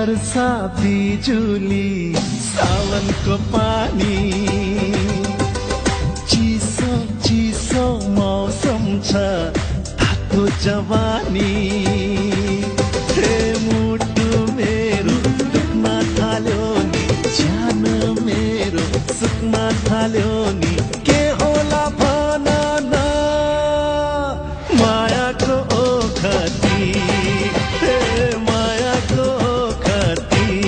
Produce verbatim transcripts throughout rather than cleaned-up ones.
वर्षा बिजुली सावनको पानी चिसो चिसो मौसम छ तातो जवानी हे मुटु मेरो दुख्न थाल्यो नि ज्यान मेरो सुक्न थाल्यो नि के होला भन न मायाको ओखती हे मायाको ओखती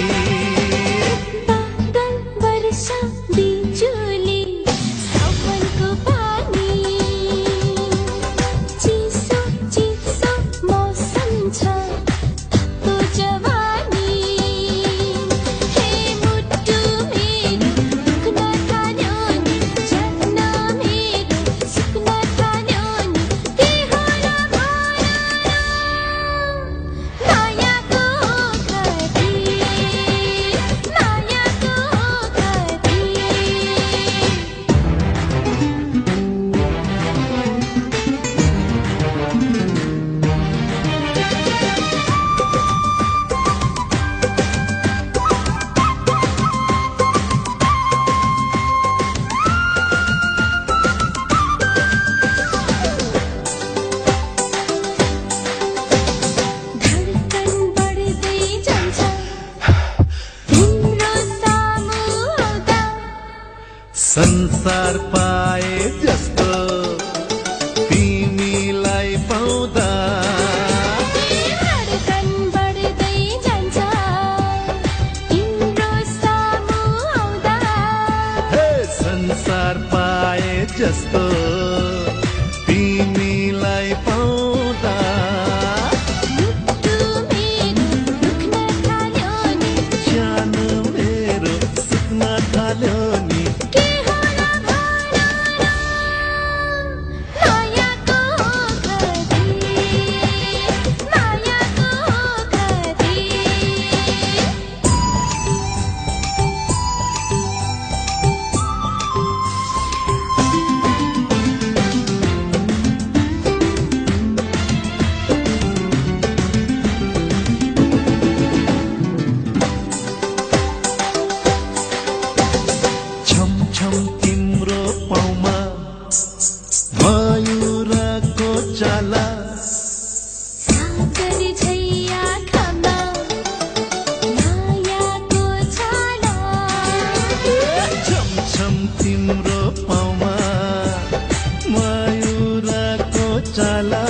बादल वर्षा बिजुली सावनको पानी चिसो चिसो मौसम छ तातो जवानी हे मुटु मेरो दुख्न थाल्यो नि ज्यान मेरो सुक्न थाल्यो नि के होला भन न मायाको ओखती मायाको ओखती धडकन बढ्दै जान्छ तिम्रो सामु आउँदा संसार पाए जस्तो तिमीलाई पाउँदा धडकन बढ्दै जान्छ तिम्रो सामु आउँदा हे संसार पाए जस्तो तिमीलाई पाउँदा मुटु मेरो दुख्न थाल्यो नि ज्यान मेरो सुक्न थाल्यो नि के होला भन न मायाको ओखती मायाको ओखती छम छम तिम्रो पाउमा मयूरको चाला सागर झैया खामा मायाको छाला छम छम तिम्रो पाउमा मयूरको चाला